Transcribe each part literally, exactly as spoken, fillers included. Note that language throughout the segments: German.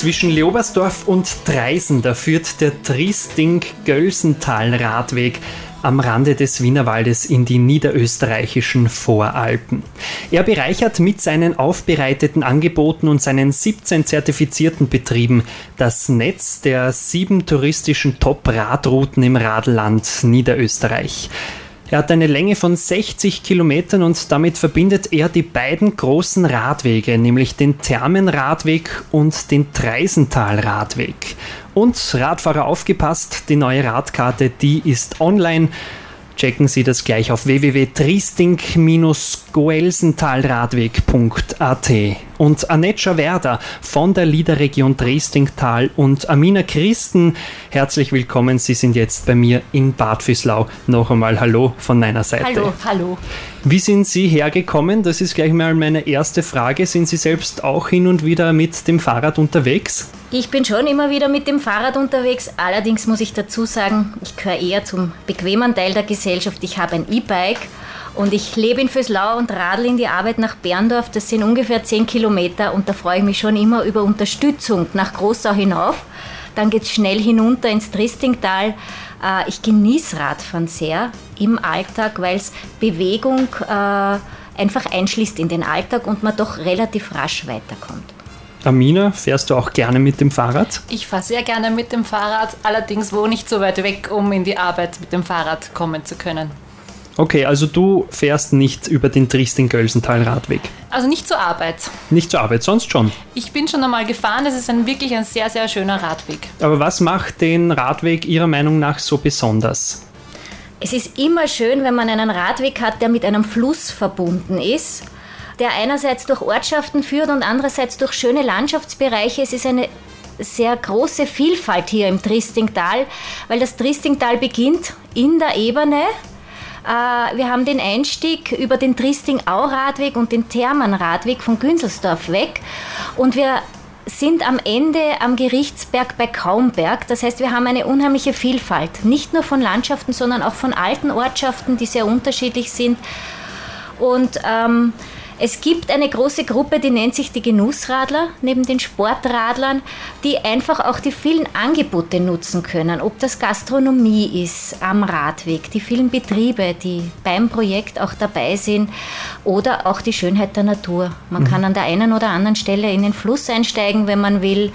Zwischen Leobersdorf und Traisen, da führt der Triesting-Gölsental-Radweg am Rande des Wienerwaldes in die niederösterreichischen Voralpen. Er bereichert mit seinen aufbereiteten Angeboten und seinen siebzehn zertifizierten Betrieben das Netz der sieben touristischen Top-Radrouten im Radlland Niederösterreich. Er hat eine Länge von sechzig Kilometern und damit verbindet er die beiden großen Radwege, nämlich den Thermenradweg und den Treisental-Radweg. Und Radfahrer aufgepasst, die neue Radkarte, die ist online. Checken Sie das gleich auf w w w punkt triesting goelsentalradweg punkt a t. Und Annette Schawerda von der Liederregion Triestingtal und Amina Christen, herzlich willkommen. Sie sind jetzt bei mir in Bad Vöslau. Noch einmal Hallo von meiner Seite. Hallo, hallo. Wie sind Sie hergekommen? Das ist gleich mal meine erste Frage. Sind Sie selbst auch hin und wieder mit dem Fahrrad unterwegs? Ich bin schon immer wieder mit dem Fahrrad unterwegs. Allerdings muss ich dazu sagen, ich gehöre eher zum bequemen Teil der Gesellschaft. Ich habe ein E-Bike und ich lebe in Vöslau und radel in die Arbeit nach Berndorf. Das sind ungefähr zehn Kilometer und da freue ich mich schon immer über Unterstützung nach Großau hinauf. Dann geht es schnell hinunter ins Triestingtal. Ich genieße Radfahren sehr im Alltag, weil es Bewegung einfach einschließt in den Alltag und man doch relativ rasch weiterkommt. Amina, fährst du auch gerne mit dem Fahrrad? Ich fahre sehr gerne mit dem Fahrrad, allerdings wohne ich so weit weg, um in die Arbeit mit dem Fahrrad kommen zu können. Okay, also du fährst nicht über den Triesting-Gölsental-Radweg? Also nicht zur Arbeit. Nicht zur Arbeit, sonst schon? Ich bin schon einmal gefahren, es ist ein, wirklich ein sehr, sehr schöner Radweg. Aber was macht den Radweg Ihrer Meinung nach so besonders? Es ist immer schön, wenn man einen Radweg hat, der mit einem Fluss verbunden ist, der einerseits durch Ortschaften führt und andererseits durch schöne Landschaftsbereiche. Es ist eine sehr große Vielfalt hier im Triestingtal, weil das Triestingtal beginnt in der Ebene. Wir haben den Einstieg über den Triesting-Au-Radweg und den Thermenradweg von Günzelsdorf weg und wir sind am Ende am Gerichtsberg bei Kaumberg. Das heißt, wir haben eine unheimliche Vielfalt, nicht nur von Landschaften, sondern auch von alten Ortschaften, die sehr unterschiedlich sind. Und ähm, es gibt eine große Gruppe, die nennt sich die Genussradler, neben den Sportradlern, die einfach auch die vielen Angebote nutzen können. Ob das Gastronomie ist am Radweg, die vielen Betriebe, die beim Projekt auch dabei sind oder auch die Schönheit der Natur. Man kann an der einen oder anderen Stelle in den Fluss einsteigen, wenn man will.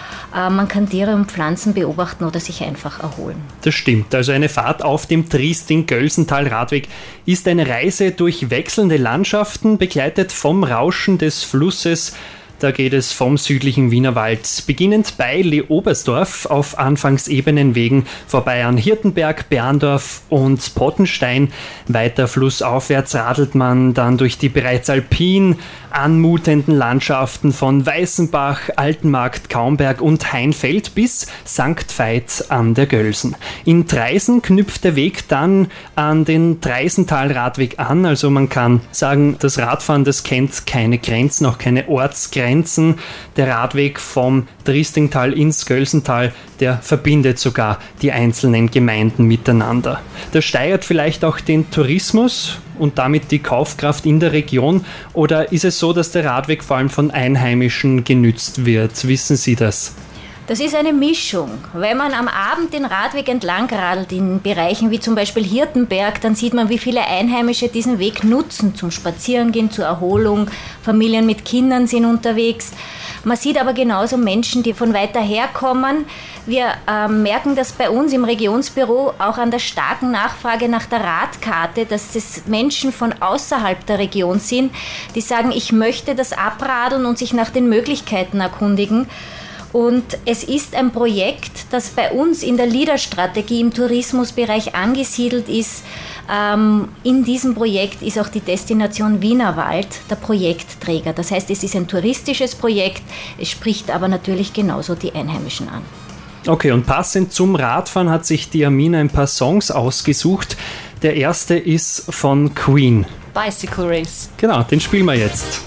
Man kann Tiere und Pflanzen beobachten oder sich einfach erholen. Das stimmt. Also eine Fahrt auf dem Triesting-Gölsental-Radweg ist eine Reise durch wechselnde Landschaften, begleitet vom Rauschen des Flusses. Da geht es vom südlichen Wienerwald, beginnend bei Leobersdorf auf Anfangsebenenwegen, vorbei an Hirtenberg, Berndorf und Pottenstein. Weiter flussaufwärts radelt man dann durch die bereits alpin anmutenden Landschaften von Weißenbach, Altenmarkt, Kaumberg und Heinfeld bis Sankt Veit an der Gölsen. In Traisen knüpft der Weg dann an den Treisental-Radweg an, also man kann sagen, das Radfahren, das kennt keine Grenzen, auch keine Ortsgrenzen. Der Radweg vom Triestingtal ins Gölsental, der verbindet sogar die einzelnen Gemeinden miteinander. Das steigert vielleicht auch den Tourismus und damit die Kaufkraft in der Region, oder ist es so, dass der Radweg vor allem von Einheimischen genützt wird? Wissen Sie das? Das ist eine Mischung. Wenn man am Abend den Radweg entlang radelt, in Bereichen wie zum Beispiel Hirtenberg, dann sieht man, wie viele Einheimische diesen Weg nutzen zum Spazierengehen, zur Erholung. Familien mit Kindern sind unterwegs. Man sieht aber genauso Menschen, die von weiter her kommen. Wir äh, merken das bei uns im Regionsbüro auch an der starken Nachfrage nach der Radkarte, dass das Menschen von außerhalb der Region sind, die sagen, ich möchte das abradeln und sich nach den Möglichkeiten erkundigen. Und es ist ein Projekt, das bei uns in der Leader-Strategie im Tourismusbereich angesiedelt ist. Ähm, in diesem Projekt ist auch die Destination Wienerwald der Projektträger. Das heißt, es ist ein touristisches Projekt, es spricht aber natürlich genauso die Einheimischen an. Okay, und passend zum Radfahren hat sich die Amina ein paar Songs ausgesucht. Der erste ist von Queen. Bicycle Race. Genau, den spielen wir jetzt.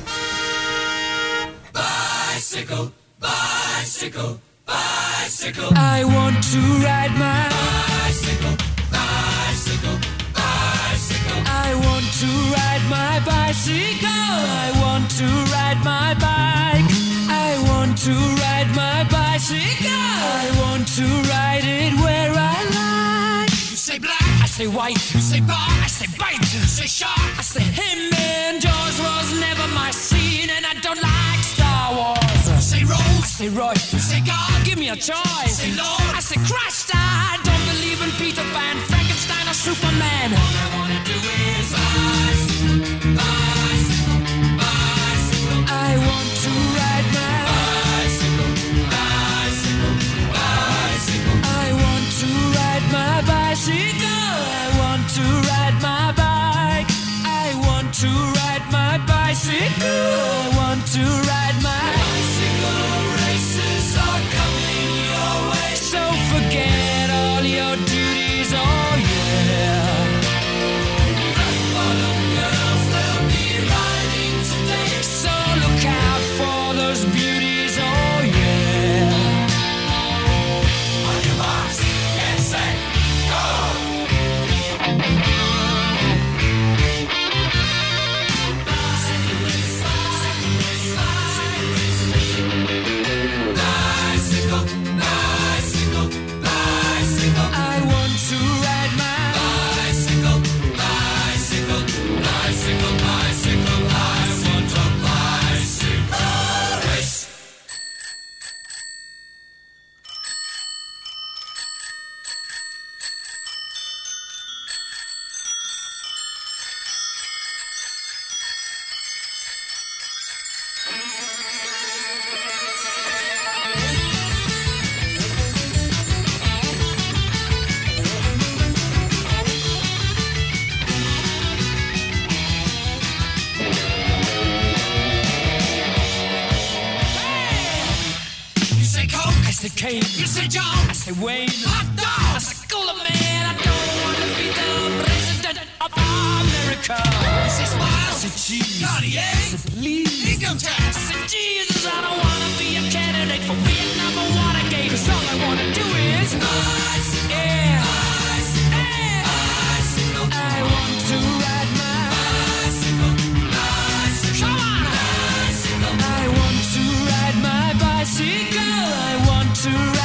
Bicycle. Bicycle, bicycle. I want to ride my bicycle, bicycle, bicycle. I want to ride my bicycle. I want to ride my bike. I want to ride my bike. bicycle. I want to ride it where I like. You say black, I say white. You say bar, I say bite. You say shark, I say him. And Jaws was never my scene, and I don't like Star Wars. You say Rose, I say Royce. You say God, give me a choice. You say Lord, I say Christ. I don't believe in Peter Pan, Frankenstein, or Superman. All I wanna do is bicycle, bicycle, bicycle. I want to ride my bicycle, bicycle, bicycle. I want to ride my bicycle. I want to ride my bike. I want to ride my bicycle. I want to ride my bicycle. Races are coming your way, so forget all your duties. Oh yeah. Rock bottom girls, they'll be riding today, so look out for those beauties. Oh yeah. On your marks, get set, go. Bicycle race, bicycle race, bicycle race. Bicycle, bicycle, bicycle. I want to ride my bicycle, bicycle, bicycle, bicycle. I want a bicycle race. You say Coke, I say Kane. You say John, I say Wayne. Hot dog, I say Cooler Man. I don't want to be the president of America. You say Smile, I say Cheese. Cartier, I say Please. Income tax, I say Jesus. I don't want to be a candidate for Vietnam or Watergate, 'cause all I want to do is bicycle, yeah, bicycle, yeah. Bicycle. I want to ride my bicycle, bicycle. Come on, bicycle. I want to ride my bicycle. I want to